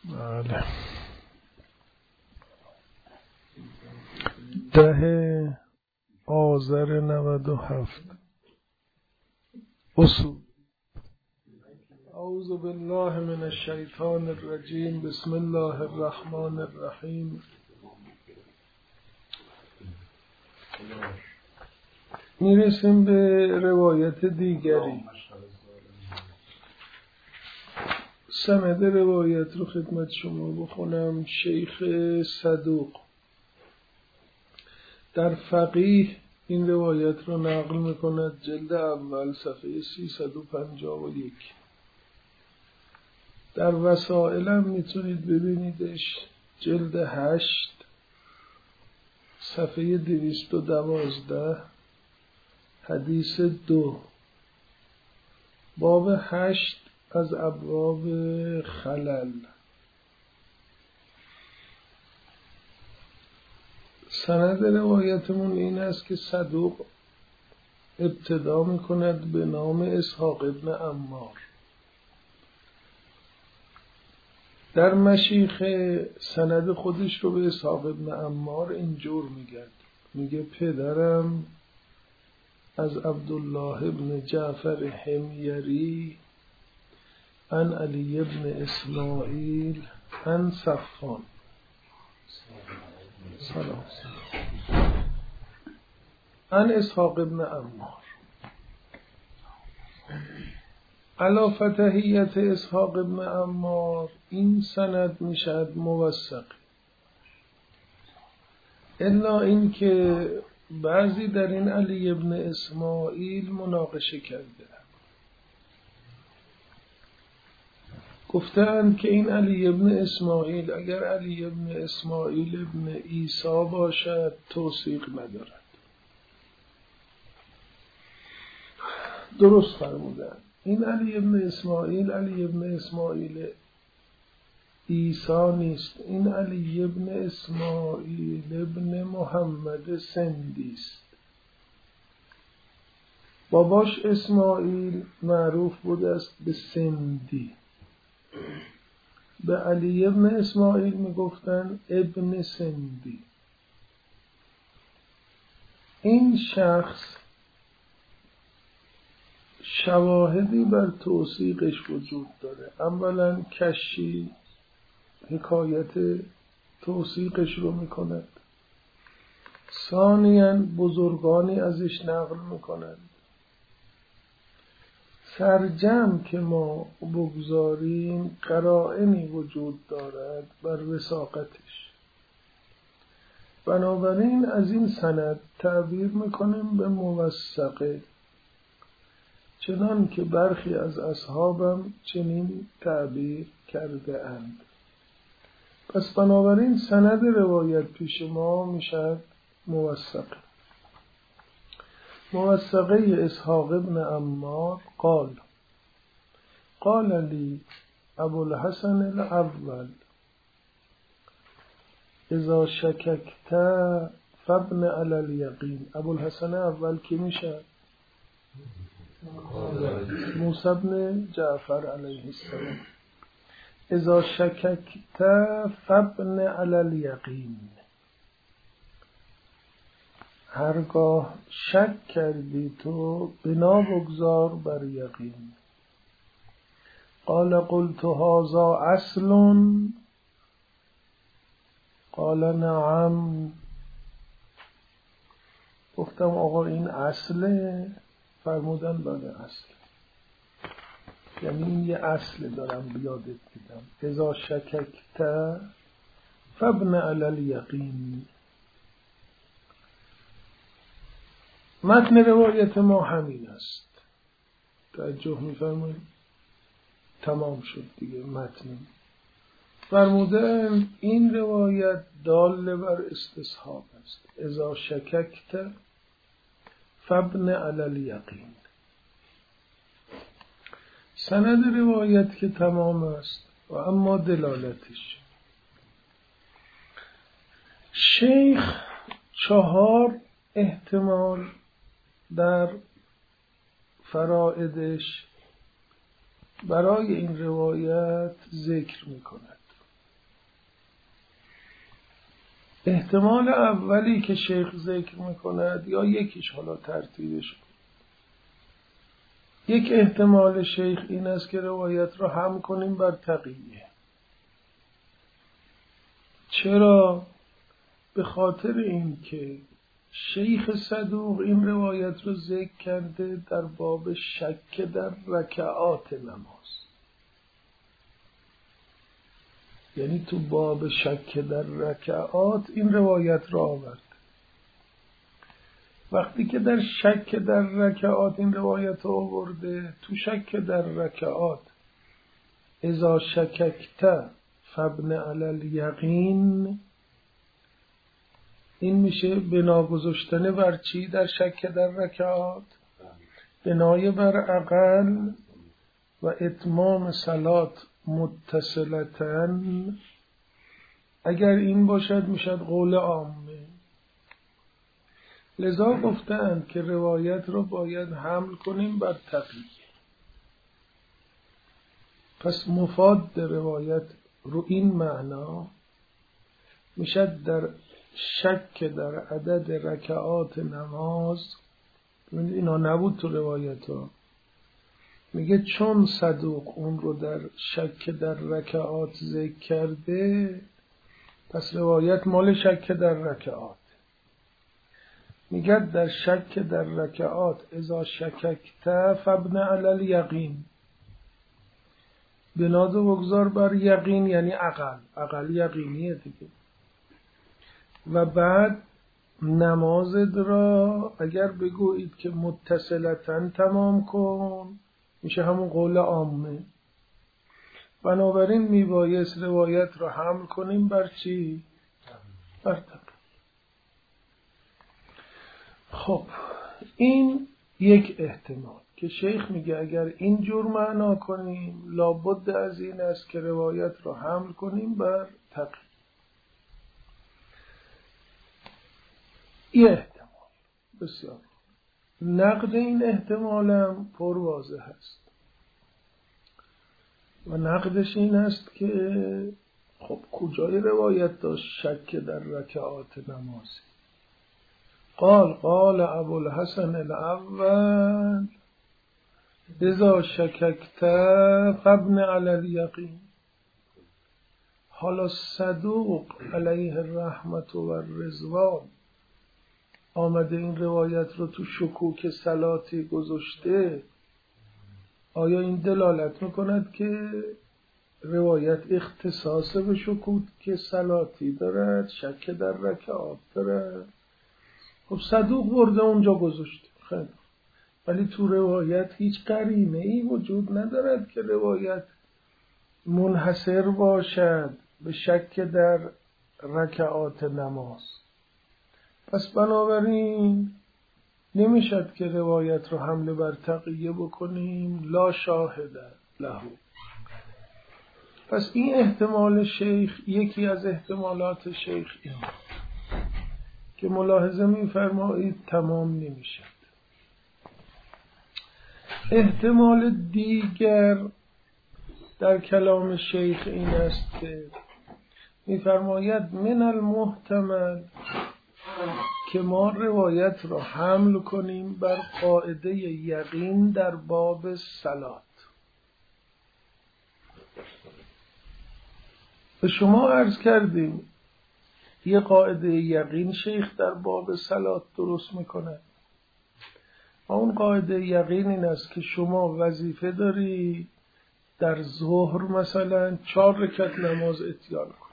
بله. 10 آذر 97 اصول. اعوذ بالله من الشیطان الرجیم. بسم الله الرحمن الرحیم. میرسیم به روایت دیگری. سند روایت رو خدمت شما بخونم. شیخ صدوق در فقیه این روایت رو نقل میکند، جلد اول صفحه 351. در وسائل هم میتونید ببینیدش، جلد 8 صفحه 212 حدیث 2 باب 8 از ابواب خلل. سند روایتمون این است که صدوق ابتدا میکند به نام اسحاق ابن عمار. در مشیخه سند خودش رو به اسحاق ابن عمار اینجور میگه پدرم از عبدالله ابن جعفر حمیری عن علی ابن اسماعیل عن صفان سلام عن اسحاق ابن عمار. علی فتحیت اسحاق ابن عمار این سند میشد موثق، الا این که بعضی در این علی ابن اسماعیل مناقشه کرده، گفتند که این علی ابن اسماعیل اگر علی ابن اسماعیل ابن عیسی باشد توثیق ندارد. درست فرمودند. این علی ابن اسماعیل عیسی نیست، این علی ابن اسماعیل ابن محمد سندی است. باباش اسماعیل معروف بوده است به سندی. به علی ابن اسماعیل میگفتن ابن سندی. این شخص شواهدی بر توثیقش وجود داره. اولا کشی حکایت توثیقش رو میکند، ثانیاً بزرگانی ازش نقل میکنند. سرجم که ما بگذاریم قرائنی وجود دارد بر وثاقتش، بنابراین از این سند تعبیر میکنیم به موثقه، چنان که برخی از اصحابم چنین تعبیر کرده اند. پس بنابراین سند روایت پیش ما میشد موثقه. موثقه اسحاق ابن عمار قال لی ابو الحسن الاول اذا شککت فابن علی الیقین. ابو الحسن اول کی میشه؟ موسی بن جعفر علیه السلام. اذا شککت فابن علی الیقین، هرگاه شک کردی تو بنا بگذار بر یقین. قال قلت هذا اصل قال نعم. گفتم آقا این اصله؟ فرمودن بله اصل. یعنی این یه اصل دارم بیادت میدم. اذا شککت فابن علی الیقین. متن روایت ما همین است. توجه می‌فرمایید؟ تمام شد دیگه متن. فرموده این روایت دال بر استصحاب است. اذا شککت فابن علی الیقین. سند روایت که تمام است و اما دلالتش. شیخ 4 احتمال در فرائدش برای این روایت ذکر می کند. احتمال اولی که شیخ ذکر میکند یا یکیش، حالا ترتیبش، یک احتمال شیخ این است که روایت را هم کنیم بر تقیه. چرا؟ به خاطر این که شیخ صدوق این روایت رو ذکر کرده در باب شک در رکعات نماز، یعنی تو باب شک در رکعات این روایت را آورد. وقتی که در شک در رکعات این روایت را آورده، تو شک در رکعات اذا شککت فابن علی الیقین، این میشه بنا گذاشتن بر چی در شک در رکعات؟ بنای بر اقل و اتمام صلات متصلتن. اگر این باشد میشد قول عامه. لذا گفتند که روایت رو باید حمل کنیم بر تقیه. پس مفاد روایت رو این معنا میشد در شک در عدد رکعات نماز. اینا نبود تو روایت ها. میگه چون صدوق اون رو در شک در رکعات ذکر کرده، پس روایت مال شک در رکعات. میگه در شک در رکعات اذا شککت فابن علی الیقین، بناد و بگذار بر یقین، یعنی اقل یقینیه دیگه. و بعد نمازت را اگر بگویید که متصلتن تمام کن، میشه همون قول عامه. بنابراین میبایست روایت را حمل کنیم بر چی؟ بر تقیه. خب این یک احتمال که شیخ میگه اگر این جور معنا کنیم لابد از این است که روایت را حمل کنیم بر تقیه. یه احتمال بسیار. نقد این احتمالم پر واضح است و نقدش این است که خب کجای روایت داشت شک در رکعات نمازی؟ قال ابوالحسن الاول اذا شککت فابن علی الیقین. حالا صدوق علیه الرحمت و الرضوان آمده این روایت رو تو شکوک صلاتی گذاشته. آیا این دلالت میکند که روایت اختصاص به شکوک صلاتی دارد، شک در رکعات دارد؟ خب صدوق برده اونجا گذاشته، خیلی، ولی تو روایت هیچ قرینه ای وجود ندارد که روایت منحصر باشد به شک در رکعات نماز. پس بنابراین نمیشد که روایت رو حمله بر تقیه بکنیم، لا شاهد له. پس این احتمال شیخ یکی از احتمالات شیخ این که ملاحظه می‌فرمایید تمام نمیشد. احتمال دیگر در کلام شیخ این است که می‌فرماید من المحتمل که ما روایت را حمل کنیم بر قاعده یقین در باب صلات. به شما عرض کردیم یه قاعده یقین شیخ در باب صلات درست میکنه. اون قاعده یقین این است که شما وظیفه داری در ظهر مثلا 4 رکعت نماز اتیان کنی.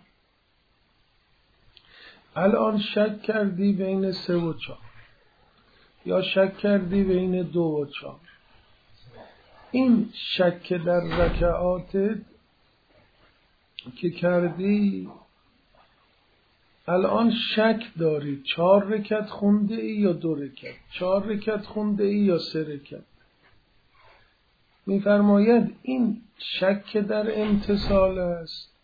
الان شک کردی بین 3 و 4 یا شک کردی بین 2 و 4. این شک در رکعات که کردی الان شک داری 4 رکعت خونده ای یا 2 رکعت، 4 رکعت خونده ای یا 3 رکعت. می‌فرماید این شک در امتصال است.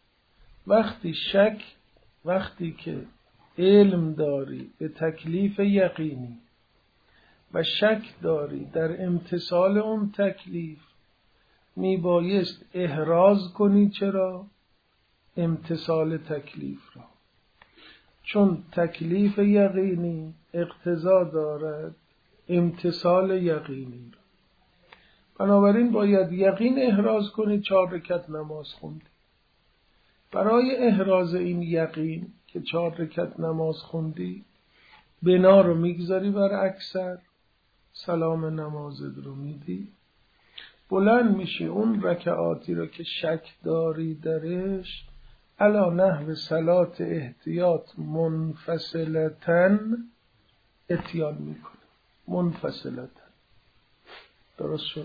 وقتی که علم داری به تکلیف یقینی و شک داری در امتصال اون تکلیف، میبایست احراز کنی چرا؟ امتصال تکلیف را. چون تکلیف یقینی اقتضا دارد امتثال یقینی را. بنابراین باید یقین احراز کنید 4 رکعت نماز خوندید. برای احراز این یقین که 4 رکعت نماز خوندی بنا رو میگذاری بر اکثر، سلام نمازت رو میدی، بلند میشی اون رکعاتی رو که شک داری درش علا نحو صلات احتیاط منفصلتن اتیان میکنی. منفصلتن درست شد؟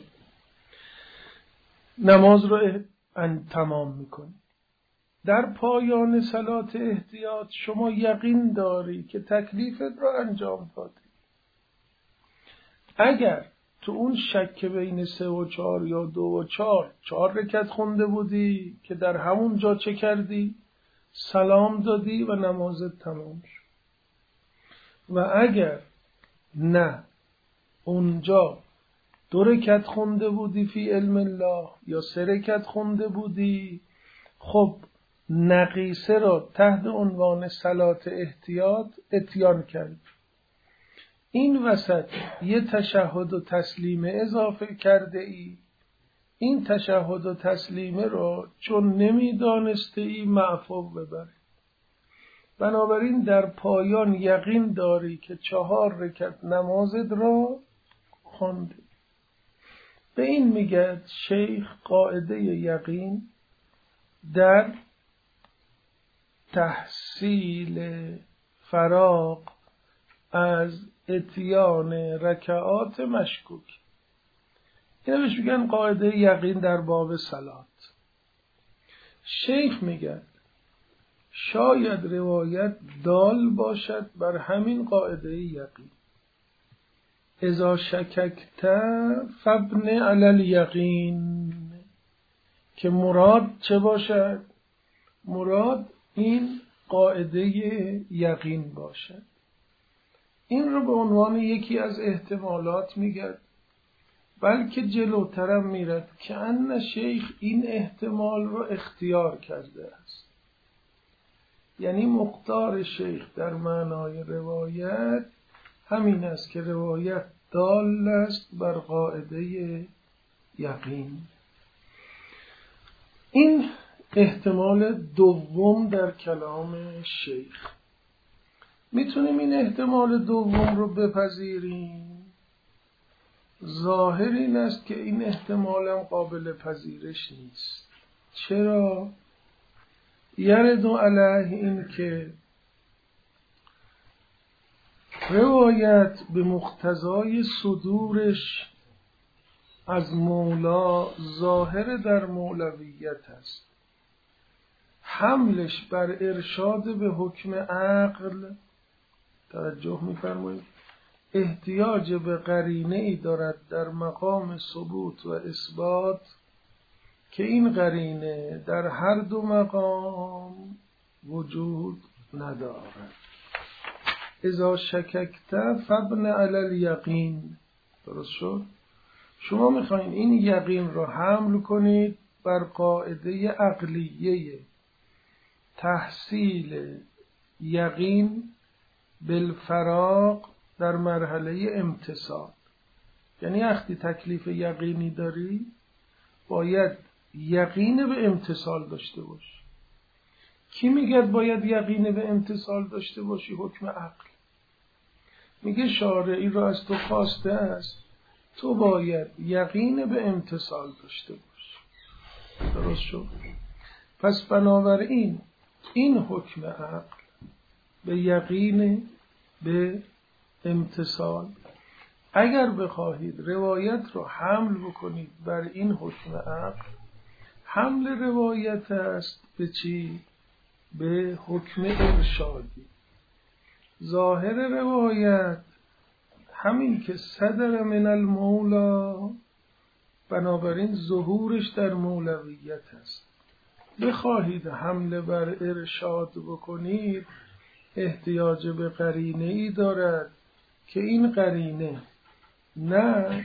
نماز رو تمام میکنی. در پایان صلات احتیاط شما یقین داری که تکلیفت رو انجام دادی. اگر تو اون شک بین 3 و 4 یا 2 و 4 رکعت خونده بودی که در همون جا چه کردی؟ سلام دادی و نمازت تمام شد. و اگر نه اونجا 2 رکعت خونده بودی فی علم الله یا 3 رکعت خونده بودی، خب نقیصه را تحت عنوان صلات احتیاط اتیان کرد. این وسط یه تشهد و تسلیمه اضافه کرده ای. این تشهد و تسلیمه رو چون نمیدانسته ای معفو ببری. بنابراین در پایان یقین داری که 4 رکعت نمازت را خوندی. به این میگه شیخ قاعده یقین در تحصیل فراغ از اتیان رکعات مشکوک. اینو بهش میگن قاعده یقین در باب صلات. شیخ میگه شاید روایت دال باشد بر همین قاعده یقین. اذا شککت فابن علی الیقین، که مراد چه باشد؟ مراد این قاعده یقین باشد. این رو به عنوان یکی از احتمالات میگه، بلکه جلوترم میرد که ان شیخ این احتمال رو اختیار کرده است. یعنی مختار شیخ در معنای روایت همین است که روایت دال است بر قاعده یقین. این احتمال دوم در کلام شیخ. میتونیم این احتمال دوم رو بپذیریم. ظاهر این است که این احتمال هم قابل پذیرش نیست. چرا؟ یرد علیه این که روایت به مقتضای صدورش از مولا ظاهر در مولویت است. حملش بر ارشاد به حکم عقل، توجه می‌فرمایید، احتیاج به قرینه ای دارد در مقام ثبوت و اثبات که این قرینه در هر دو مقام وجود ندارد. اذا شککت فابن علی الیقین. درست شد؟ شما میخواین این یقین رو حمل کنید بر قاعده عقلیه تحصیل یقین بالفراق در مرحله امتثال. یعنی وقتی تکلیف یقینی داری باید یقین به امتثال داشته باشی. کی میگه باید یقین به امتثال داشته باشی؟ حکم عقل میگه شارعی را از تو خواسته است تو باید یقین به امتثال داشته باشی. درست شد؟ پس بنابراین این حکم عقل به یقین به امتثال، اگر بخواهید روایت رو حمل بکنید بر این حکم عقل، حمل روایت است به چی؟ به حکم ارشادی. ظاهر روایت همین که صدر من المولا، بنابراین ظهورش در مولویت است. بخواهید حمله بر ارشاد بکنید احتیاج به قرینه ای دارد که این قرینه نه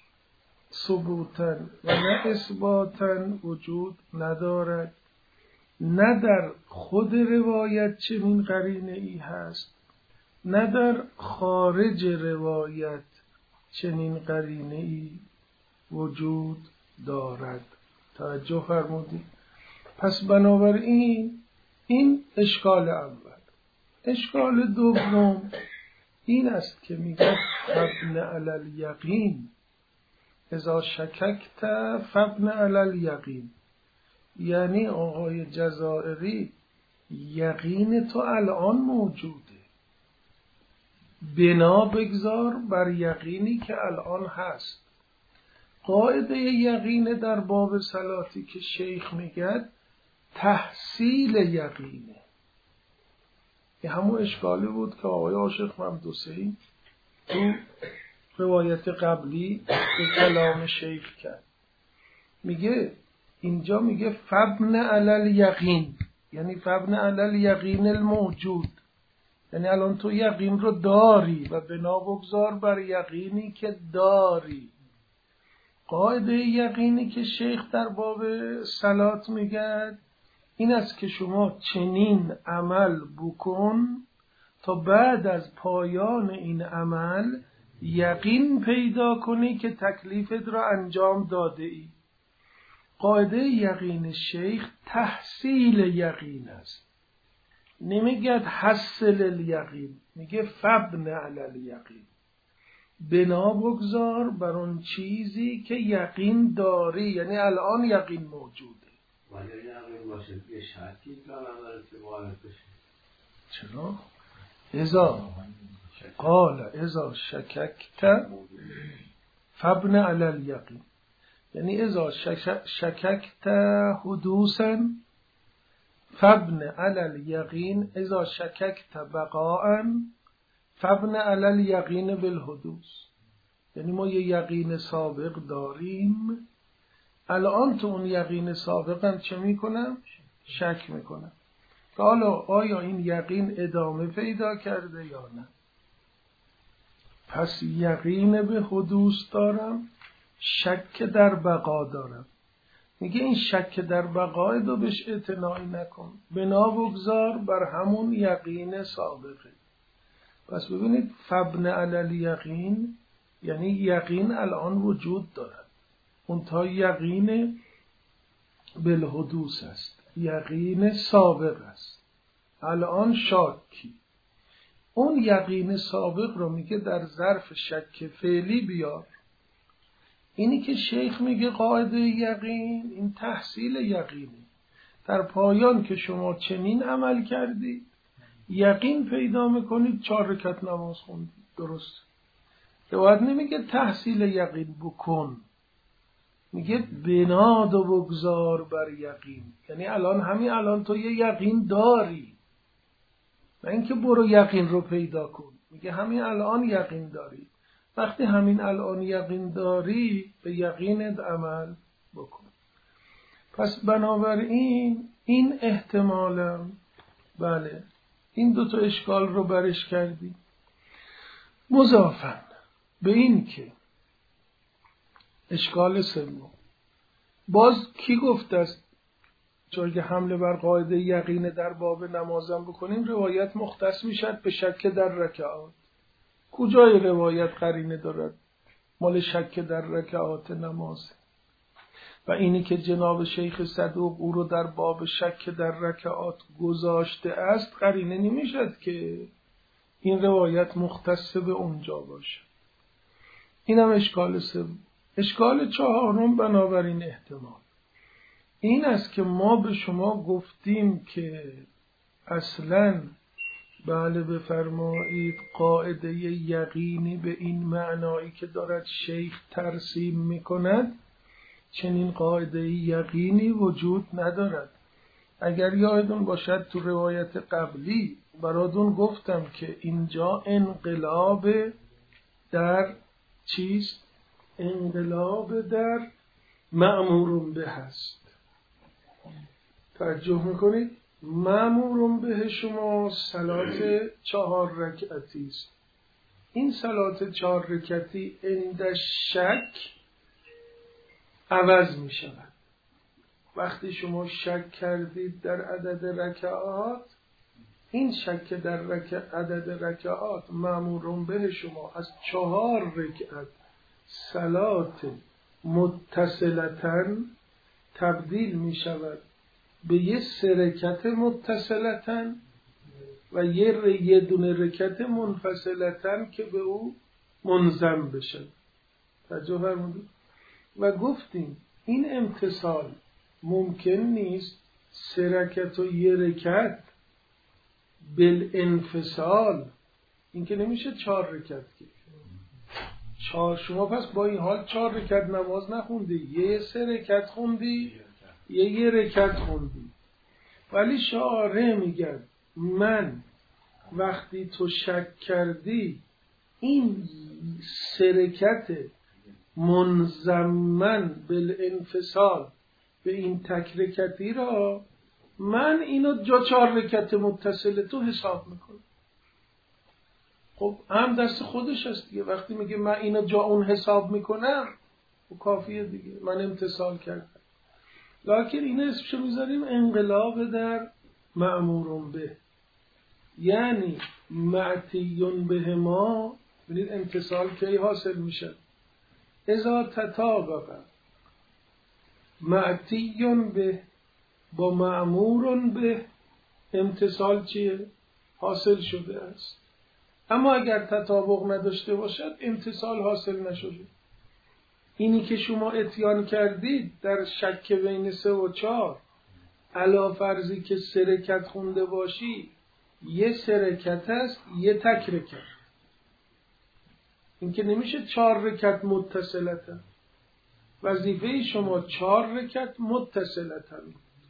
ثبوتاً و نه اثباتاً وجود ندارد. نه در خود روایت چنین قرینه ای هست، نه در خارج روایت چنین قرینه ای وجود دارد. توجه فرمودید؟ پس بنابراین این اشکال اول. اشکال دوم این است که میگه فبن علی الیقین، اذا شککت فبن علی الیقین. یعنی آقای جزائری یقین تو الان موجوده، بنا بگذار بر یقینی که الان هست. قاعده یقین در باب صلاتی که شیخ میگه تحصیل یقینه. این همون اشکالی بود که آقای عاشق ممدوسی تو روایت قبلی به کلام شیخ کرد. میگه اینجا میگه فبن علی الیقین، یعنی فبن علی الیقین الموجود، یعنی الان تو یقین رو داری و بنا بگذار بر یقینی که داری. قاعده یقینی که شیخ در باب صلات میگه این است که شما چنین عمل بکن تا بعد از پایان این عمل یقین پیدا کنی که تکلیفت را انجام داده ای. قاعده یقین شیخ تحصیل یقین است، نمیگه حصل الیقین، میگه فبن علی الیقین، بنا بگذار بر اون چیزی که یقین داری، یعنی الان یقین موجوده. ولی یقین باشه یه شکی کلام داره که وارد بشه. چرا؟ اذا شککت فبن علی الیقین، یعنی اذا شککت حدوثا فبن علی الیقین، اذا شککت بقاء فبن علی الیقین بالحدوث. یعنی ما یه یقین سابق داریم، الان تو اون یقین سابقم چه میکنم؟ شک میکنم که حالا آیا این یقین ادامه پیدا کرده یا نه. پس یقین به حدوث دارم، شک در بقا دارم. میگه این شک در بقای دو بهش اعتنایی نکن، بنا بگذار بر همون یقین سابقه. پس ببینید فبن علی الیقین یعنی یقین الان وجود دارد، اون تا یقین بالحدوث است، یقین سابق است، الان شاکی. اون یقین سابق رو میگه در ظرف شک فعلی بیار. اینی که شیخ میگه قاعده یقین، این تحصیل یقینی. در پایان که شما چنین عمل کردید یقین پیدا میکنید، 4 رکعت نماز خوندید، درست. روایت نمیگه تحصیل یقین بکن، میگه بناد و بگذار بر یقین، یعنی همین الان تو یه یقین داری، نه اینکه برو یقین رو پیدا کن، میگه همین الان یقین داری. وقتی همین الان یقین داری به یقینت عمل بکن. پس بنابراین این احتمالا بله این 2 اشکال رو برش کردی. مضافاً به این که اشکال سوم باز کی گفته است چون که حمله بر قاعده یقین در باب نمازم بکنیم روایت مختص میشد به شک در رکعات. کجای روایت قرینه دارد مال شک در رکعات نماز؟ و اینی که جناب شیخ صدوق او رو در باب شک در رکعات گذاشته است قرینه نمیشد که این روایت مختص به اونجا باشه. اینم اشکال سوم. اشکال 4 بنابراین احتمال این است که ما به شما گفتیم که اصلاً بله بفرمایید قاعده یقینی به این معنایی که دارد شیخ ترسیم میکند چنین قاعده یقینی وجود ندارد. اگر یادتون باشد تو روایت قبلی براتون گفتم که اینجا انقلاب در چیست؟ انقلاب در مأمور به هست. توجه میکنید؟ مأمور به شما صلات 4 رکعتی است. این صلات 4 رکعتی عند شک عوض می شود وقتی شما شک کردید در عدد رکعات، این شک در عدد رکعات مأمورون به شما از 4 رکعت صلات متصلتن تبدیل می شود به یه 3 رکعت متصلتن و یه دونه رکعت منفصلتن که به او منضم بشه. توجه فرمودید؟ و گفتیم این امتصال ممکن نیست 3 رکعت و 1 رکعت بالانفصال، این که نمیشه 4 رکعت که 4. شما پس با این حال 4 رکعت نماز نخوندی، یه 3 رکعت خوندی، یه رکعت خوندی. ولی شارع میگه من وقتی تو شک کردی این 3 رکعت منضمن بالانفصال به این تک رکعتی را من اینو جا 4 رکعت متصل تو حساب میکنم. خب هم دست خودش هست دیگه. وقتی میگه من اینو جا اون حساب میکنم و کافیه دیگه، من امتصال کردم. لکن این اسمشو میذاریم انقلاب در مأمورون به، یعنی معتیون به ما. ببینید امتصال کی حاصل میشه؟ اذا تطابق معتیون به با مأمورون به، امتصال چیه؟ حاصل شده است. اما اگر تطابق نداشته باشد امتصال حاصل نشده. اینی که شما اتیان کردید در شک بین 3 و 4، علا فرضی که 3 رکعت خونده باشی، یه 3 رکعت است، یه تک رکعت. این که نمیشه 4 رکعت متصلتن. وظیفه شما 4 رکعت متصلتن،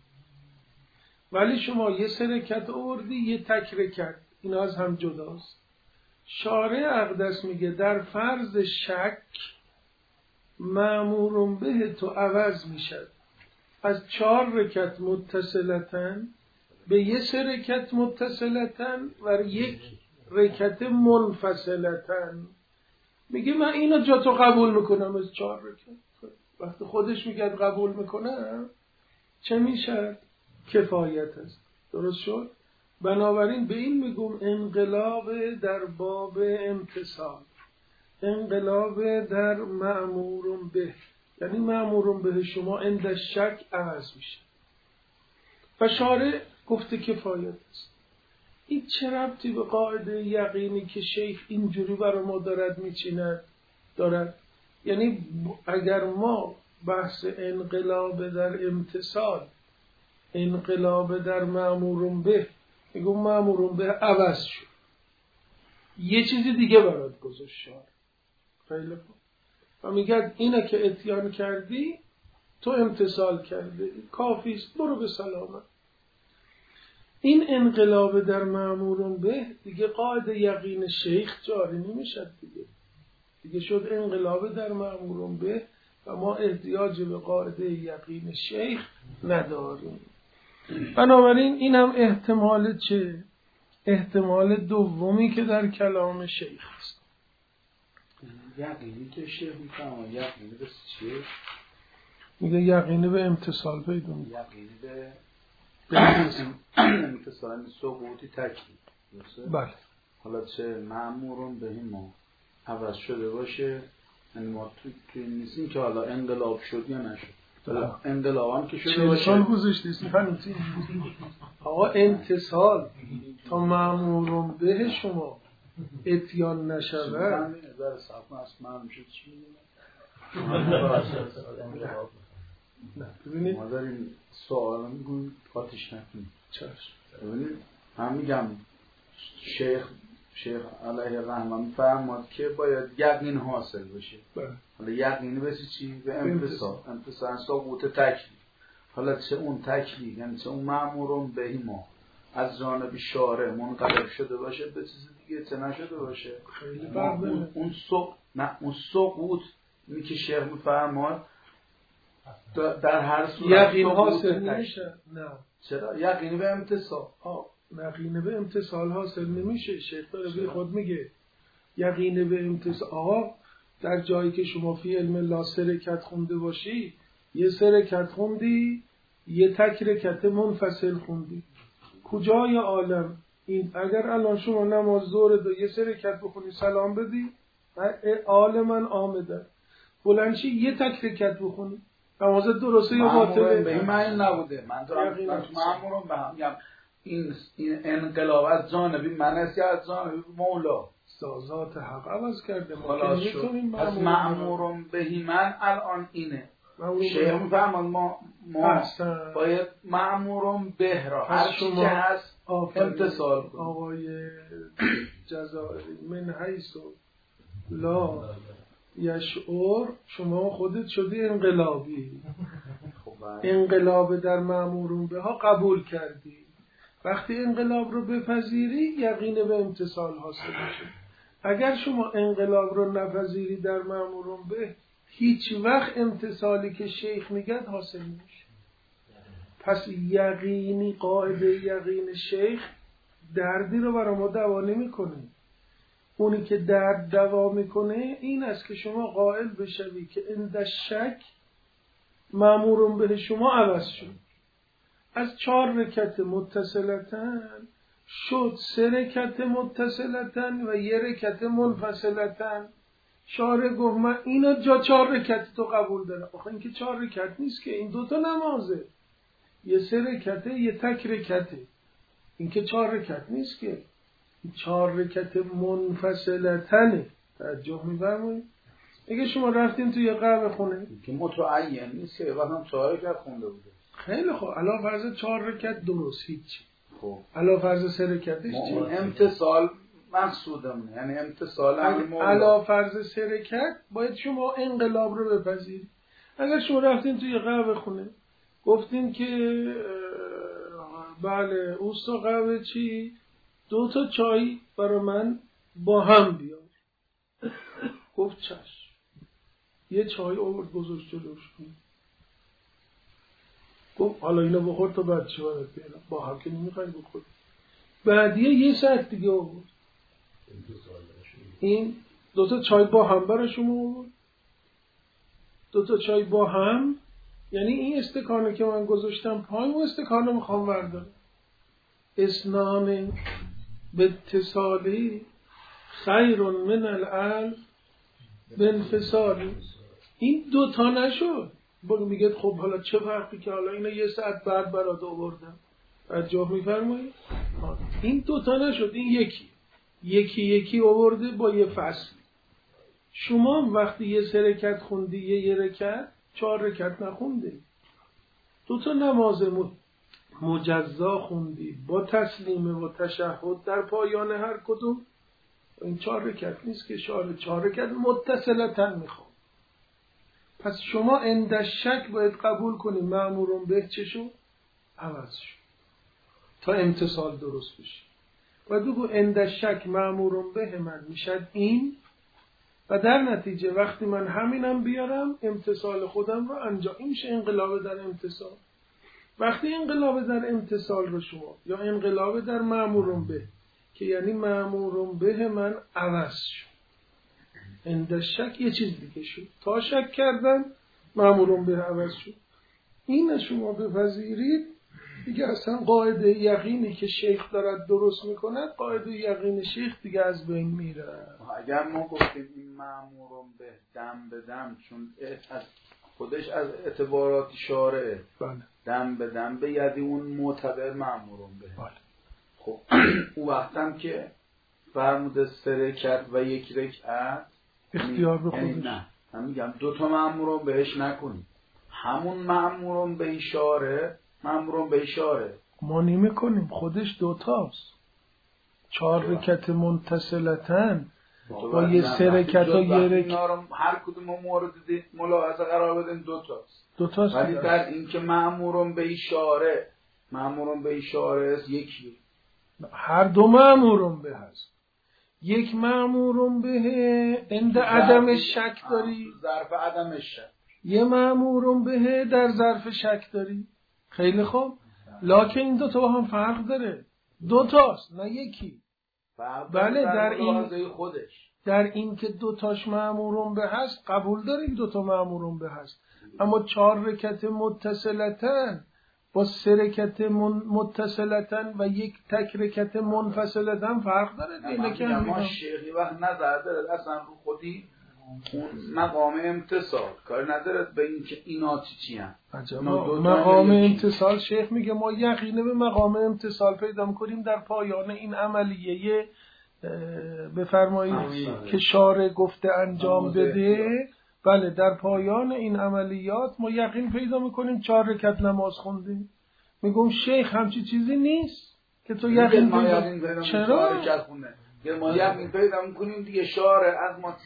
ولی شما یه 3 رکعت آوردی، یه تک رکعت، اینا از هم جداست. شارع اقدس میگه در فرض شک مأمورون به تو عوض میشد از 4 رکعت متصلتن به یه 3 رکعت متصلتن و 1 رکعت منفصلتن. میگه من اینو جا تو قبول میکنم از 4 رکعت. وقتی خودش میگه قبول میکنم چه میشه؟ کفایت است. درست شد؟ بنابراین به این میگم انقلاب در باب امتصال، انقلاب در مأمورون به، یعنی مأمورون به شما عند شک عوض میشه. و شارع گفته کفایت است. این چه ربطی به قاعده یقینی که شیخ اینجوری برای ما دارد میچیند دارد؟ یعنی اگر ما بحث انقلاب در امتصال، انقلاب در مأمورون به، میگم مأمورون به عوض شد، یه چیزی دیگه برات گذاشت شارع. خیلی خوب. و میگه اینا که اتیان کردی تو امتصال کرده، کافیست، برو به سلامت. این انقلاب در مأمورون به دیگه قاعده یقین شیخ جاری نمیشد دیگه شد انقلاب در مأمورون به و ما احتیاج به قاعده یقین شیخ نداریم. بنابراین این هم احتمال چه؟ احتمال دومی که در کلام شیخ است. یقینی که شیخ میفهمه یقینی به چیه؟ میگه یقینی به امتصال پیدا میکنه. یقینی به امتصال ثبوتی تکلیف. بله. حالا چه مأمورون به ما عوض شده باشه، یعنی ما توی نیستیم که حالا انقلاب شد یا نشد. انقلاب هم که شده باشه. چه سال گذشته است؟ آقا امتصال تا مأمورون به شما اتیان نشود. من نظر صاحب من میشه چی ببینید ما داریم سوال میگویم آتش نکنیم. ببینید من میگم شیخ علیه رحمه میفرماد که باید یقین حاصل بشه. حالا یقینی بسی چی؟ به امتصال ثبوت تکلیف. حالا چه اون تکلیف، یعنی چه اون مأمورون به ما از جانب شارع منقلب شده باشه به چیز دیگه چه نشده باشه. اون ثبوت می که شیخ میفرماد در هر صورت یقین حاصل نمیشه. نه چرا؟ یقینی به امتصال. یقین به امتصال حاصل نمیشه. شیخ داره به خود میگه یقین به امتصال. آقا در جایی که شما فی علم الله 3 رکعت خونده باشی، یه 3 رکعت خوندی، یه تک رکعت منفصل خوندی. کجای عالم این اگر الان شما نماز ظهر دو یه سه رکعت بخونی سلام بدی عالماً آمده بلند شی یه تک رکعت بخونی نماز درسته یا باطله؟ به این معنی نبوده. من دارم مأمورم به هم میگم این انقلاب از جانبی منست یا از جانبی مولا ذات حق عوض کرده. خلاص شد. پس مأمورم بهی من الان اینه. شیخ میفرمان ما باید مأمورم به را هر چی که هست امتصال کنیم. آقای جزائری من حیث لا یشعر شما خودت شدی انقلابی. انقلاب در مأمورون به ها قبول کردی. وقتی انقلاب رو بپذیری یقین به امتصال حاصل میشه. اگر شما انقلاب رو نپذیری در مأمورون به هیچ وقت امتصالی که شیخ میگه حاصل نمیشه. پس یقینی قاعده یقین شیخ دردی رو برای ما دوا نمیکنه. اونی که درد دوا میکنه این است که شما قائل بشوی که عند شک مأمورون به شما عوض شد. از 4 رکعت متصلتن شد 3 رکعت متصلتن و 1 رکعت منفصلتن. شارع گفت من اینا جا 4 رکعت تو قبول دارم. آخه این که 4 رکعت نیست که این 2 نمازه. یه 3 رکعته یه تک رکعته. این که 4 رکعت نیست که 4 رکعت منفصلتنه. توجه می‌فرمایید؟ اگه شما رفتین تو یه قهوه خونه که متعین نیست که وقتی 4 رکعت خونده بوده. خیلی خوب الان فرض 4 رکعت درست هیچ. خب الان فرض 3 رکعتش چی؟ امتصال مقصودم یعنی امتصال الان فرض 3 رکعت باید شما انقلاب رو بپذیرید. اگر شما رفتین توی قهوه خونه گفتین که بله اوستا قهوه چی 2 تا چای برای من با هم بیار. گفت چشم. یه چای آورد گذاشت جلوش. گفت حالا اینو بخور تا بعد چی باید بیارم. با هم که نمیخوای بخور. بعدیه 1 ساعت دیگه آورد. این 2 تا چای با هم برای شما آورد. 2 تا چای با هم یعنی این استکانه که من گذاشتم پایین و استکانه میخوام بردارم. اسنان به اتصالی خیر من الالف به انفصالی. این 2 تا نشد. میگه خب حالا چه فرقی که حالا اینو 1 ساعت بعد برات آوردم. توجه می‌فرمایید؟ این 2 تا نشد. این یکی آورده با یه فصل. شما وقتی یه 3 رکعت خوندی یه رکعت 4 رکعت نخوندی. 2 تا نماز مجزا خوندی با تسلیم و تشهد در پایان هر کدوم. این 4 رکعت نیست که 4 رکعت متصلتاً میخوام. پس شما عند شک باید قبول کنی مأمورون به چه شو؟ عوض شو تا امتصال درست بشه. باید بگو عند شک مأمورون به من میشد این و در نتیجه وقتی من همینم بیارم امتصال خودم رو انجام. این میشه انقلاب در امتصال. وقتی انقلاب در امتصال رو شما یا انقلاب در مأمورون به که یعنی مأمورون به من عوض شد. عند شک یه چیز دیگه شد. تا شک کردن مأمورون به عوض شد. این شما بپذیرید دیگه اصلا قاعده یقینی که شیخ دارد درست میکند قاعده یقین شیخ دیگه از بین میره. اگر ما گفتیم این مأمورون به دم به دم چون از خودش از اعتبارات شارعه بله. دم به دم به یعنی اون معتبر مأمورون به بله. خب اون وقتم که فرموده 3 رکعت و 1 رکعت اختیار به خودش. نه من میگم 2 تا مأمورون بهش نکنیم. همون مأمورون به اشاره مأمورون به اشاره ما نمی کنیم. خودش 2 تاست. 4 رکعت منتصلتن با یه 3 رکعت و 1 رکعت هر کدوم مورد ملاحظه قرار بدیم 2 تاست. 2 تاست. ولی در این که مأمورون به اشاره است یکی. هر 2 مأمورون به هست. 1 مأمورون به عند عدم شک داری. ظرف عدم شک. 1 مأمورون به در ظرف شک داری. خیلی خوب. لکن این 2 تا با هم فرق داره. 2 تاست نه یکی. بله در این که 2 تاش مأمورون به هست قبول داریم 2 تا مأمورون به هست. اما 4 رکعت متصلتن با 3 رکعت متصلتن و 1 تک رکعت منفصلتن فرق داره. اینه که ما شیخی وقت نظر داره اصلا رو خودی اون مقام امتصال کار نداره به این که اینا چی هم مقام امتصال. شیخ میگه ما یقینه به مقام امتصال پیدا میکنیم در پایان این عملیه بفرمایید که شارع گفته انجام بده. بله در پایان این عملیات ما یقین پیدا میکنیم 4 رکعت نماز خوندیم. میگم شیخ همچی چیزی نیست که تو یقین پیدا. چرا؟ ما یقین پیدا میکنیم دیگه شارع از ما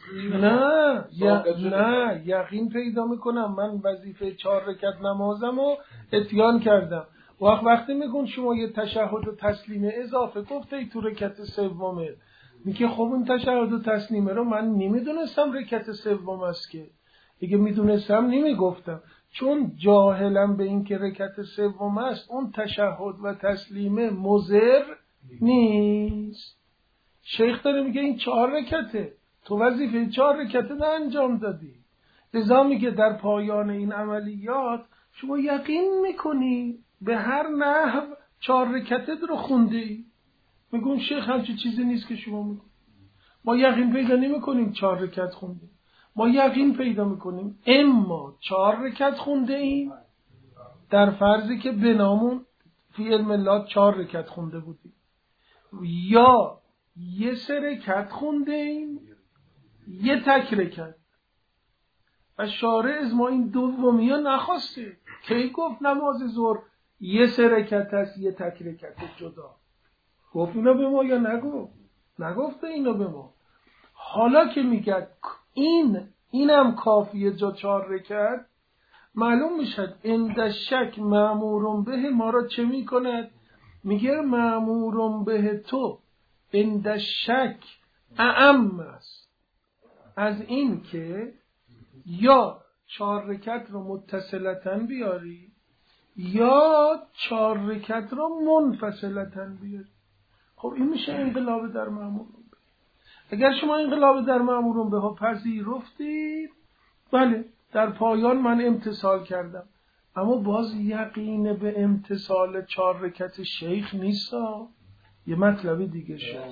نه یقین پیدا میکنم. من وظیفه 4 رکعت نمازمو اتیان کردم. وقتی میگن شما یه تشهد و تسلیمه اضافه گفته ای تو رکعت سومه، میگه خب اون تشهد و تسلیمه رو من نمیدونستم رکعت سوم است که. دیگه میدونستم نمیگفتم، چون جاهلم به این که رکعت سوم است اون تشهد و تسلیمه مضر نیست. شیخ داره میگه این 4 رکعته، تو وظیفه 4 رکعته نه انجام دادی. لذا میگه در پایان این عملیات شما یقین میکنی به هر نحو 4 رکعته رو خوندی. میگون شیخ همچی چیزی نیست که شما میگون. ما یقین پیدا نمیکنیم 4 رکعت خوندیم. ما یقین پیدا میکنیم اما 4 رکعت خونده ایم در فرضی که بنامون فی علم الله 4 رکعت خونده بودیم، یا 1 رکعت خونده ایم 1 تک رکعت. و شارع از ما این دومی ها نخواسته. کی گفت نماز ظهر 1 رکعت است 1 تک رکعت جدا؟ گفت اینو به ما یا نگفته اینو به ما. حالا که میگه اینم کافیه جا 4 رکعت، معلوم میشد عند شک مأمور به ما را چه میکند؟ میگه مأمور به تو عند شک اعم است از این که یا 4 رکعت رو متصلتن بیاری یا 4 رکعت رو منفصلتن بیاری. خب این میشه انقلاب در مأمور به. اگر شما انقلاب در مأمور به ها پذیرفتید، بله در پایان من امتثال کردم، اما باز یقین به امتثال 4 رکعت شیخ نیست. یه مطلبی دیگه شد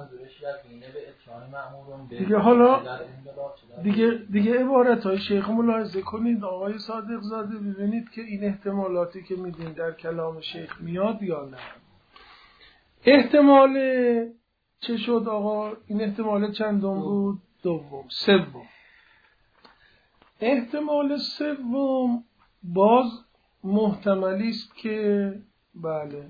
دیگه. حالا دیگه عبارتهای شیخ ملاحظه کنید آقای صادق زاده، ببینید که این احتمالاتی که میدین در کلام شیخ میاد یا نه. احتمال چه شد آقا؟ این احتمال چندم بود؟ سوم. احتمال سوم باز محتملی است که بله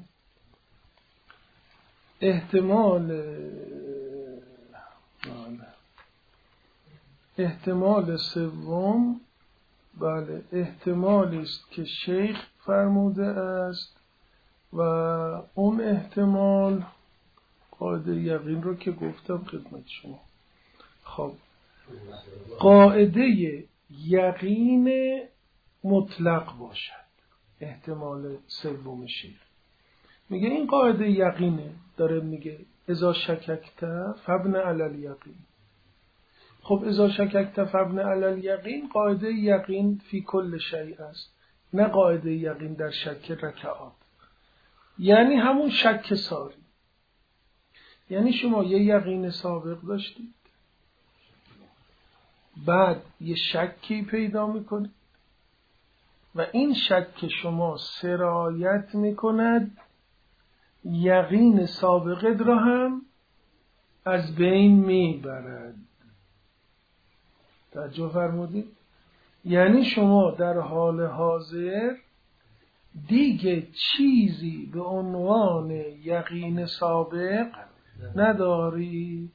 احتمال سوم بله احتمالی است که شیخ فرموده است و اون احتمال قاعده یقین رو که گفتم خدمت شما. خب قاعده یقین مطلق باشد. احتمال سوم شیخ میگه این قاعده یقینه، داره میگه اذا شککت فابن علی الیقین. خب اذا شککت فابن علی الیقین قاعده یقین فی کل شیء است، نه قاعده یقین در شک رکعات. یعنی همون شک ساری. یعنی شما یه یقین سابق داشتید، بعد یه شکی پیدا میکنید و این شک شما سرایت میکند یقین سابقت را هم از بین میبرد. توجه فرمودید؟ یعنی شما در حال حاضر دیگه چیزی به عنوان یقین سابق نداری،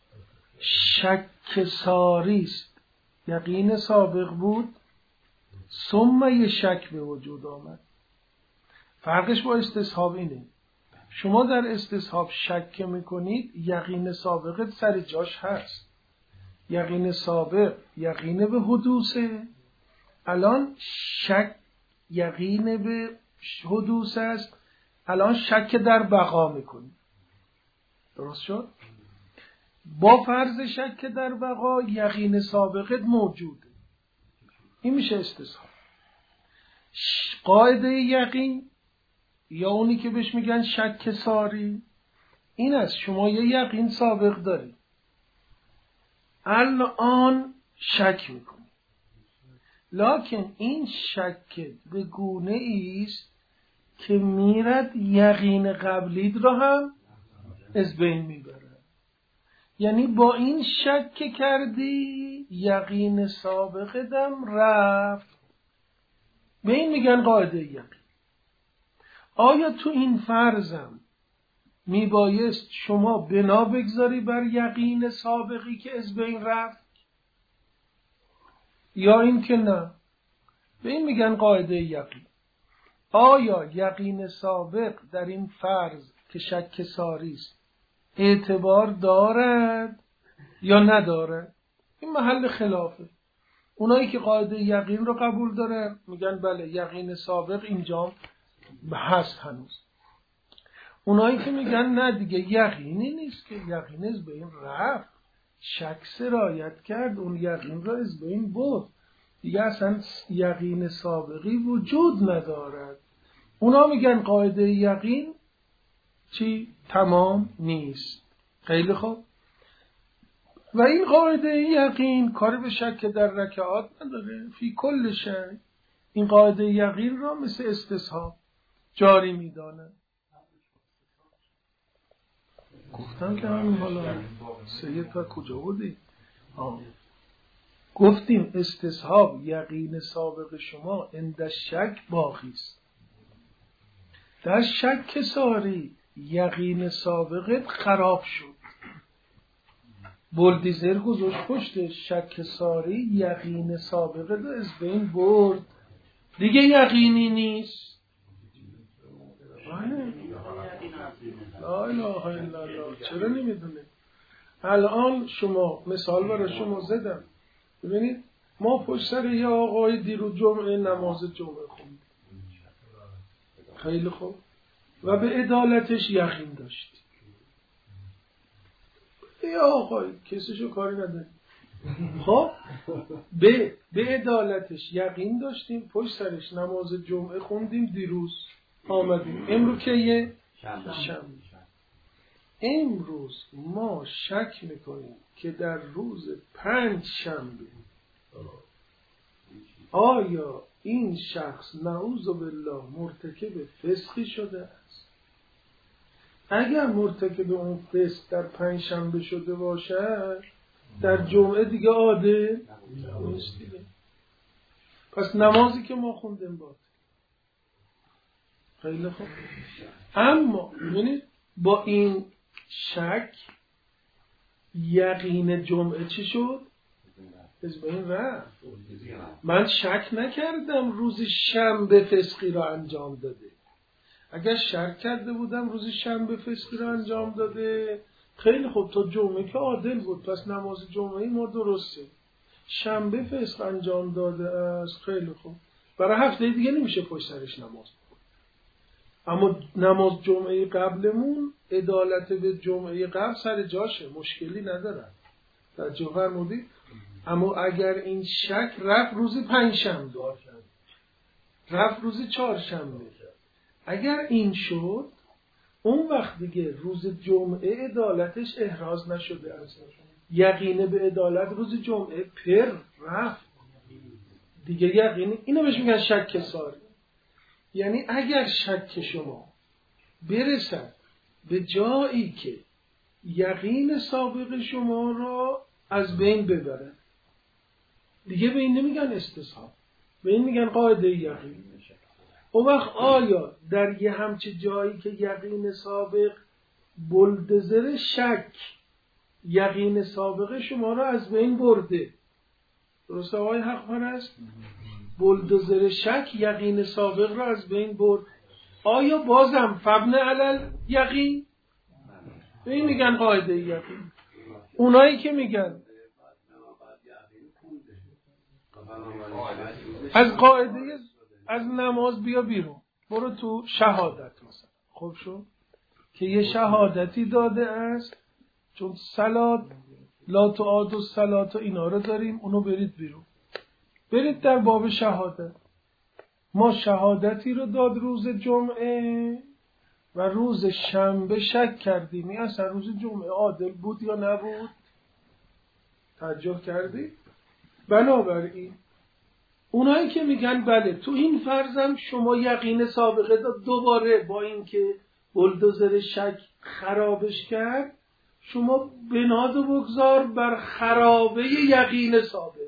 شک ساریست. یقین سابق بود ثم یه شک به وجود آمد. فرقش با استصحاب اینه، شما در استصحاب شک میکنید یقین سابقت سر جاش هست. یقین سابق یقین به حدوثه، الان شک یقین به حدوث است، الان شک در بقا میکنید. درست شد؟ با فرض شک در بقا یقین سابقت موجوده. این میشه استصحاب. قاعده یقین یا اونی که بهش میگن شک ساری، این است شما یه یقین سابق داری، الان شک میکنی، لکن این شک به گونه ایست که میرد یقین قبلیت رو هم از بین میبره. یعنی با این شک که کردی یقین سابقتم رفت. به این میگن قاعده یقین. آیا تو این فرضم میبایست شما بنا بگذاری بر یقین سابقی که از بین رفت یا این که نه؟ به این میگن قاعده یقین. آیا یقین سابق در این فرض که شک ساری است اعتبار دارد یا ندارد؟ این محل خلافه. اونایی که قاعده یقین رو قبول دارن میگن بله یقین سابق اینجا هست هنوز. اونایی که میگن نه دیگه یقینی نیست، که یقین از بین رفت، شک سرایت کرد، اون یقین رو از بین برد، دیگه اصلا یقین سابقی وجود ندارد، اونا میگن قاعده یقین چی؟ تمام نیست. خیلی خوب. و این قاعده یقین کاری به شک در رکعات نداره، فی کل شی. این قاعده یقین را مثل استصحاب جاری میدانه. گفتم که همین حالا سید تا کجا بودی؟ گفتیم استصحاب یقین سابق شما عند شک باقی است. در شک ساری یقین سابقت خراب شد، بلدیزر گذاشت پشت شک ساری یقین سابقت از بین برد، دیگه یقینی نیست. لا اله الا الله. چرا نمیدونه؟ الان شما مثال برای شما زدم. ببینید ما پشت سر یه آقای دیروز جمعه نماز جمعه خوندیم، خیلی خوب، و به عدالتش یقین داشتیم. یه آقای کسیشو کاری نداریم، خب به عدالتش یقین داشتیم، پشت سرش نماز جمعه خوندیم، دیروز آمدیم. امروز که یه شنبه، امروز ما شک میکنیم که در روز 5 شنبه آیا این شخص نعوذ بالله مرتکب فسقی شده است. اگر مرتکب اون فسق در 5 شنبه شده باشد، در جمعه دیگه عادل نیست دیگه. پس نمازی که ما خوندیم باطل. خیلی خوب. اما ببینید با این شک یقین جمعه چی شد؟ از بین رفت. من شک نکردم روز شنبه فسقی را انجام داده. اگر شک کرده بودم روز شنبه فسقی را انجام داده، خیلی خوب، تا جمعه که عادل بود، پس نماز جمعه ما درسته. شنبه فسق انجام داده است، خیلی خوب، برای هفته دیگه نمیشه پشت سرش نماز. اما نماز جمعه قبلمون عدالت به جمعه قبل سر جاشه، مشکلی نداره. توجه فرمودید؟ اما اگر این شک رفت روز 5 شنبه، رفت روز 4 شنبه، اگر این شد، اون وقت دیگه روز جمعه عدالتش احراز نشده است. یقینه به عدالت روز جمعه پر رفت دیگه، یقینه. اینو بهش میگن شک ساری. یعنی اگر شک شما برسد به جایی که یقین سابق شما را از بین ببره، دیگه به این نمیگن استصحاب، به این میگن قاعده یقین. اون وقت آیا در یه همچه جایی که یقین سابق بلدزر شک یقین سابق شما را از بین برده، درست آقای حق پرست؟ بلدزر شک یقین سابق را از بین برد، آیا بازم فبن علل یقین؟ به این میگن قاعده یقین. اونایی که میگن از قاعده از نماز بیا بیرون، برو تو شهادت مثلا، خب شد که یه شهادتی داده است، چون صلات لا تعاد الصلات و اینا رو داریم، اونو برید بیرون، برید در باب شهادت. ما شهادتی رو داد روز جمعه و روز شنبه شک کردیم این اصلا روز جمعه عادل بود یا نبود؟ تعجب کردی؟ بنابراین اونایی که میگن بله تو این فرضم شما یقین سابقه داد، دوباره با اینکه بلدوزر شک خرابش کرد، شما بناد و بگذار بر خرابه یقین سابق.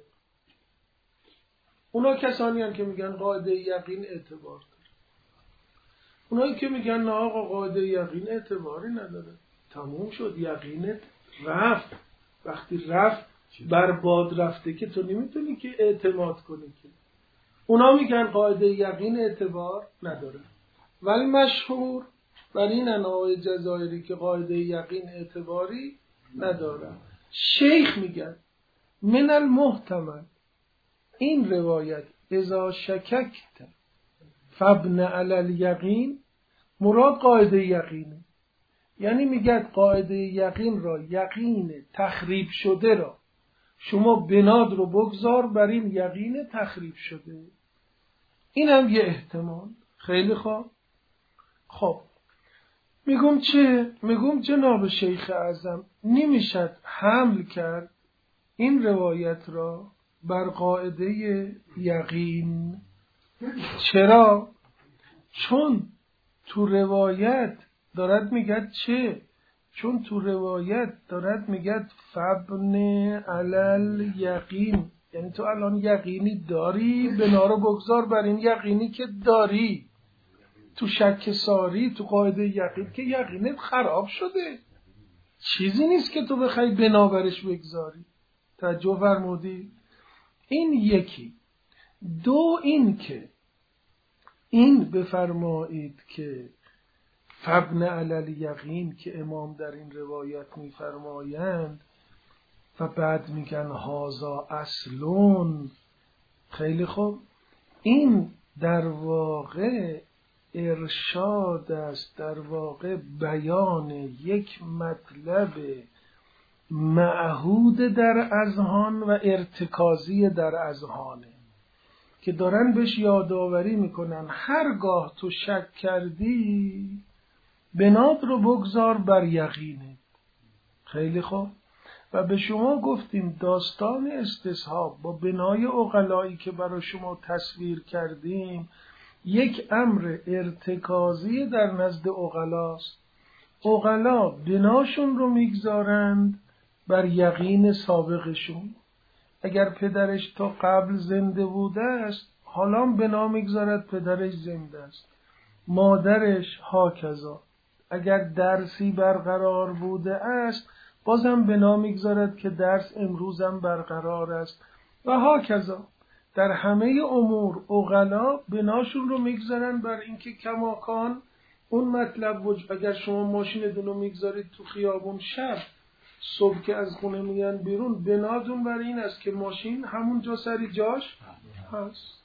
اونا کسانی هم که میگن قاعده یقین اعتبار داره. اونایی که میگن نه آقا قاعده یقین اعتباری نداره، تموم شد، یقینت رفت. وقتی رفت بر باد رفته که تو نمیتونی که اعتماد کنی که. اونا میگن قاعده یقین اعتبار نداره. ولی مشهور بر این آقای جزایری که قاعده یقین اعتباری نداره. شیخ میگن من المحتمل این روایت اذا شککت فابن علی الیقین مراد قاعده یقینه. یعنی میگه قاعده یقین را، یقین تخریب شده را شما بناد رو بگذار بر این یقین تخریب شده. این هم یه احتمال. خیلی خوب. خب میگم چه؟ میگم جناب شیخ اعظم نمیشد حمل کرد این روایت را بر قاعده یقین. چرا؟ چون تو روایت دارد میگه چه؟ چون تو روایت دارد میگه فبن علل یقین، یعنی تو الان یقینی داری، بنا رو بگذار بر این یقینی که داری. تو شک ساری تو قاعده یقین که یقینت خراب شده، چیزی نیست که تو بخوای بنا برش بگذاری. توجه فرمودی؟ این یکی. دو این که این بفرمایید که فبن علل یقین که امام در این روایت میفرمایند و بعد میگن هازا اصلون. خیلی خوب، این در واقع ارشاد است، در واقع بیان یک مطلب معهود در اذهان و ارتکازی در اذهانه که دارن بهش یادآوری میکنن هرگاه تو شک کردی بناد رو بگذار بر یقینه. خیلی خوب. و به شما گفتیم داستان استصحاب با بنای عقلایی که برای شما تصویر کردیم یک امر ارتکازی در نزد عقلاست. عقلا بناشون رو میگذارند بر یقین سابقشون. اگر پدرش تا قبل زنده بوده است حالا بنا میگذارد پدرش زنده است، مادرش هاکذا. اگر درسی برقرار بوده است بازم بنا میگذارد که درس امروزم برقرار است و هاکذا. در همه امور عقلا بناشون رو میگذارن بر اینکه کماکان اون مطلب اگر شما ماشینتون رو میگذارید تو خیابون شب، صبح که از خونه میان بیرون، بنادون بر این است که ماشین همونجا سری جاش هست.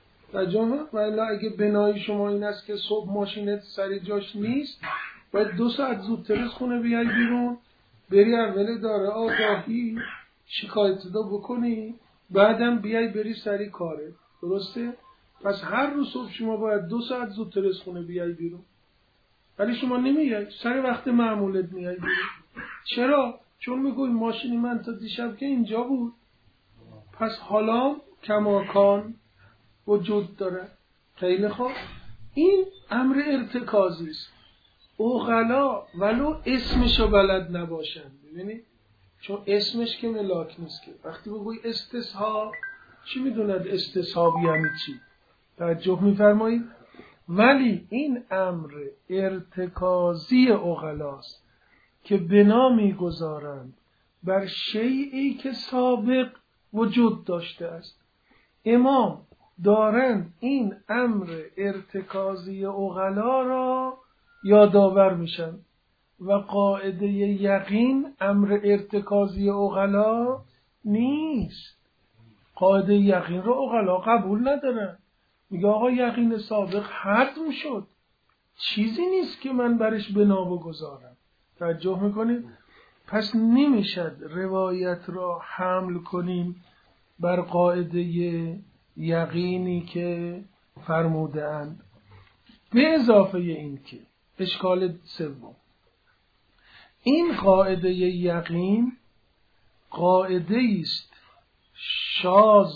و الا اگه بنای شما این است که صبح ماشینت سری جاش نیست، باید 2 ساعت زودتر از خونه بیای بیرون، بری اول داره آگاهی شکایت صدا بکنی، بعدم بیای بری سری کاره. درسته؟ پس هر روز صبح شما باید 2 ساعت زودتر از خونه بیای بیرون، ولی شما نمیای، سر وقت معمولت میای بیرون. چرا؟ چون میگوی ماشینی من تا دیشب که اینجا بود. پس حالا کماکان وجود داره. خیلی خوب. این امر ارتکازی است. عقلا ولو اسمشو بلد نباشن، ببینید، چون اسمش که ملاک نیست که. وقتی بگوی استصحاب، چی میدوند استصحاب یعنی چی؟ توجه میفرمایید؟ ولی این امر ارتکازی عقلاست که بنا میگذارند بر شیئی که سابق وجود داشته است. امام دارند این امر ارتکازی عقلا را یادآور میشن و قاعده یقین امر ارتکازی عقلا نیست. قاعده یقین رو عقلا قبول ندارن. میگه آقا یقین سابق حتم شد، چیزی نیست که من برش بنا بگذارم. توجه میکنید؟ پس نمیشد روایت را حمل کنیم بر قاعده یقینی که فرموده‌اند. به اضافه این که اشکال سوم، این قاعده یقین قاعده است شاذ،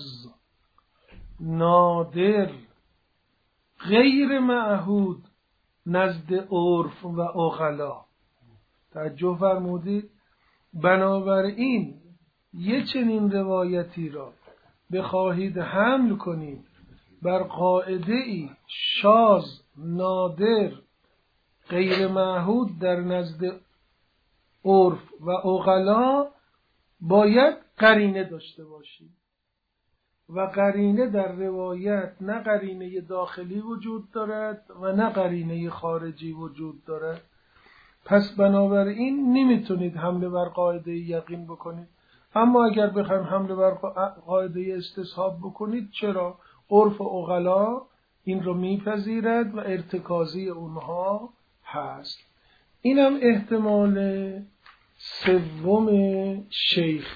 نادر، غیر معهود نزد عرف و عقلا. توجه فرمودید؟ بنابراین یه چنین روایتی را بخواهید حمل کنید بر قاعده ای شاذ، نادر، غیر معهود در نزد عرف و عقلا، باید قرینه داشته باشید و قرینه در روایت نه قرینه داخلی وجود دارد و نه قرینه خارجی وجود دارد. پس بنابراین نمیتونید حمله بر قاعده یقین بکنید. اما اگر بخوایم حمله بر قاعده استصحاب بکنید، چرا؟ عرف و عقلا این رو میپذیرد و ارتکازی اونها هست. اینم احتمال سوم شیخ.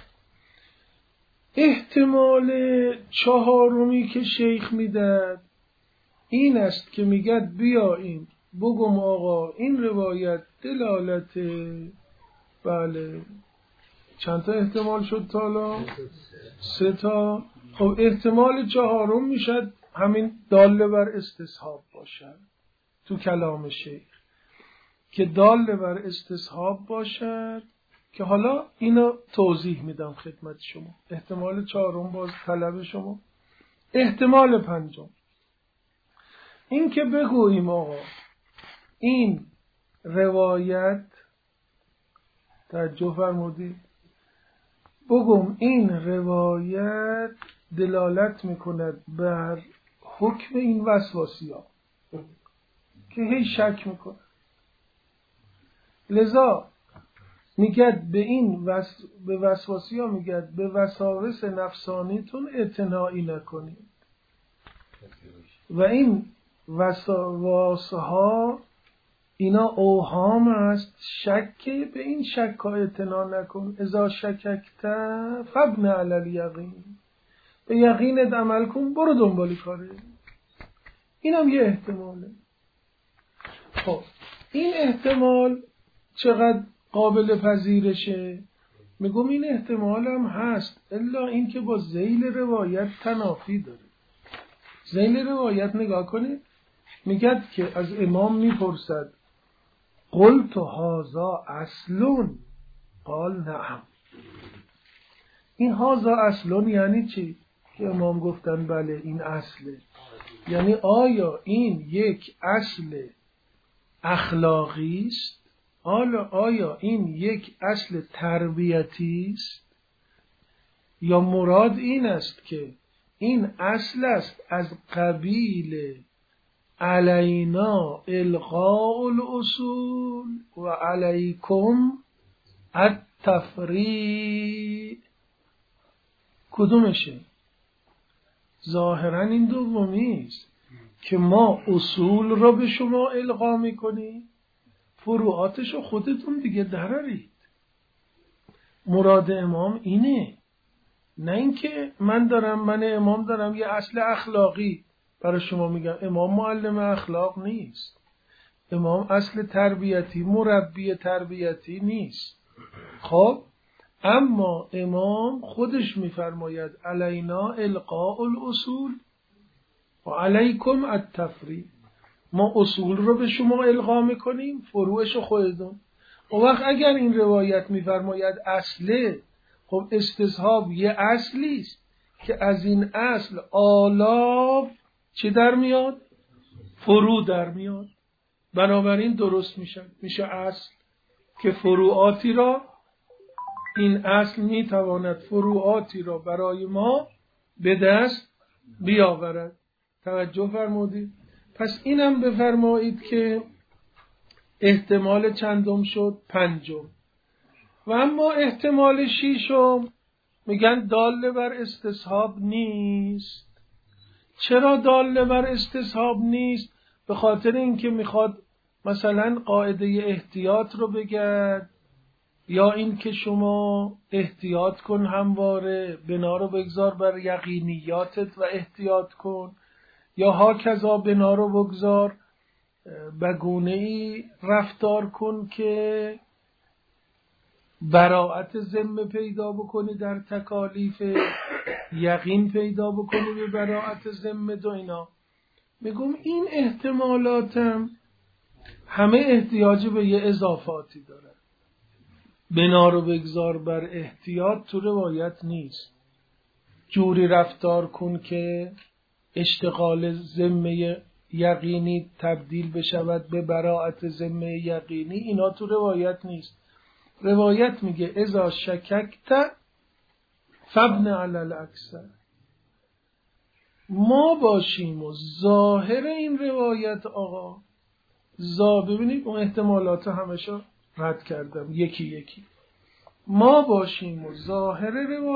احتمال چهارمی که شیخ میداد این است که میگد بیاییم بگم آقا این روایت دلالت، بله چند تا احتمال شد تا حالا؟ 3 تا. خب احتمال چهارم میشد همین داله بر استصحاب باشد تو کلام شیخ، که داله بر استصحاب باشد، که حالا اینو توضیح میدم خدمت شما. احتمال چهارم باز طلب شما. احتمال پنجم این که بگوییم آقا این روایت، توجه فرمودید، بگم این روایت دلالت میکند بر حکم این وسواسی ها که هی شک میکنه، لذا میگد به این به وسواسی ها میگد به وساوس نفسانیتون اعتنایی نکنید و این وسواس ها اینا اوهام است، شک، به این شک ها اعتنا نکن. اذا شککت فابن علی الیقین، به یقینت عمل کن، برو دنبال کاره. اینم یه احتماله. خب این احتمال چقدر قابل پذیرشه؟ میگم این احتمال هم هست، الا این که با ذیل روایت تنافی داره. ذیل روایت نگاه کنید، میگد که از امام میپرسد قلت هذا اصلون قال نعم. این هذا اصلون یعنی چی؟ که امام گفتن بله این اصله. یعنی آیا این یک اصل اخلاقی است؟ آیا این یک اصل تربیتی است؟ یا مراد این است که این اصل است از قبیل علینا القاء الاصول و علیکم التفریع؟ کدومشه؟ ظاهرا این دومی است که ما اصول را به شما القا میکنیم، فروعاتش رو خودتون دیگه درارید. مراد امام اینه، نه اینکه من امام دارم یه اصل اخلاقی برای شما میگم. امام معلم اخلاق نیست، امام اصل تربیتی، مربی تربیتی نیست. خب اما امام خودش میفرماید علینا القاء الاصول و علیکم التفریع. ما اصول رو به شما القا میکنیم، فروعش خودتون. و وقت اگر این روایت میفرماید اصله، خب استصحاب یه اصلی است که از این اصل آلاف چی در میاد؟ فروع در میاد. بنابراین درست میشه اصل که فروعاتی را، این اصل میتواند فروعاتی را برای ما به دست بیاورد. توجه فرمودید؟ پس اینم بفرمایید که احتمال چندم شد؟ پنجم. و اما احتمال ششم میگن داله بر استصحاب نیست. چرا داله بر استصحاب نیست؟ به خاطر اینکه میخواد مثلا قاعده احتیاط رو بگرد، یا اینکه شما احتیاط کن همواره، بنا رو بگذار بر یقینیاتت و احتیاط کن، یا هاکذا بنا رو بگذار، به گونه‌ای رفتار کن که براءت ذمه پیدا بکنی در تکالیف، یقین پیدا بکنی به براءت ذمه و اینا. میگم این احتمالاتم همه احتیاج به یه اضافاتی داره. بنا رو بگذار بر احتیاط تو روایت نیست. جوری رفتار کن که اشتغال ذمه یقینی تبدیل بشود به براءت ذمه یقینی، اینا تو روایت نیست. روایت میگه اذا شککت فابن علی الاکثر. ما باشیم و ظاهر این روایت آقا ببینید اون احتمالات همشو رد کردم یکی یکی. ما باشیم و ظاهر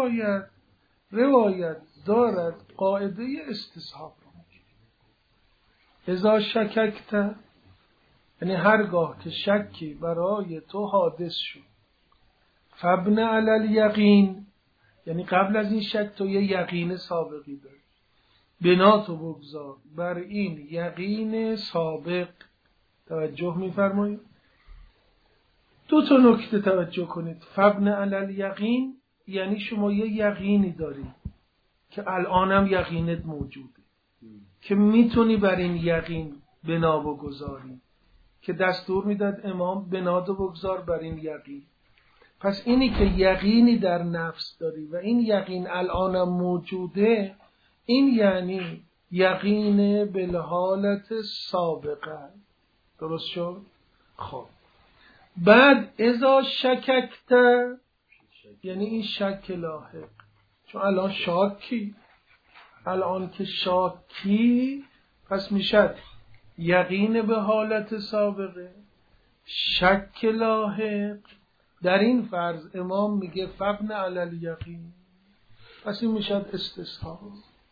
روایت دارد قاعده استصحاب رو میگه. اذا شککت یعنی هرگاه که شکی برای تو حادث شد، فابن علی الیقین یعنی قبل از این شک تو یه یقین سابقی داری، بنا تو بگذار بر این یقین سابق. توجه می‌فرمایید؟ دو تا نکته توجه کنید. فابن علی الیقین یعنی شما یه یقینی داری که الانم یقینت موجوده، که میتونی بر این یقین بنا بگذاری، که دستور میداد امام بنا تو بگذار بر این یقین. پس اینی که یقینی در نفس داری و این یقین الانم موجوده، این یعنی یقین بالحالت سابقه. درست شد؟ خب بعد اذا شککت یعنی این شک لاحق، چون الان شاکی، الان که شاکی پس میشد یقین به حالت سابقه، شک لاحق. در این فرض امام میگه فابن علی الیقین، پس این میشد استصحاب.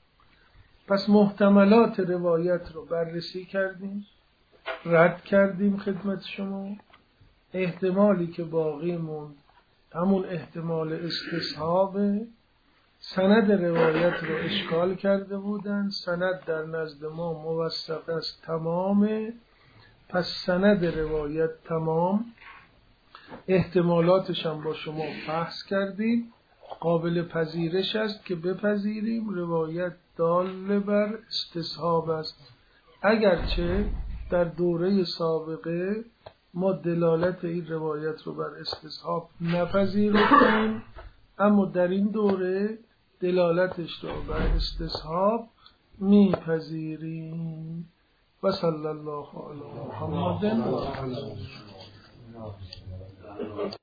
پس محتملات روایت رو بررسی کردیم، رد کردیم خدمت شما. احتمالی که باقی موند همون احتمال استصحابه. سند روایت رو اشکال کرده بودن، سند در نزد ما موثق است، تمامه. پس سند روایت تمام، احتمالاتش هم با شما بحث کردیم، قابل پذیرش است که بپذیریم روایت دال بر استصحاب است، اگرچه در دوره سابقه ما دلالت این روایت رو بر استصحاب نپذیرفتیم، اما در این دوره دلالتش رو بر استصحاب میپذیریم. و صلی الله علی محمد.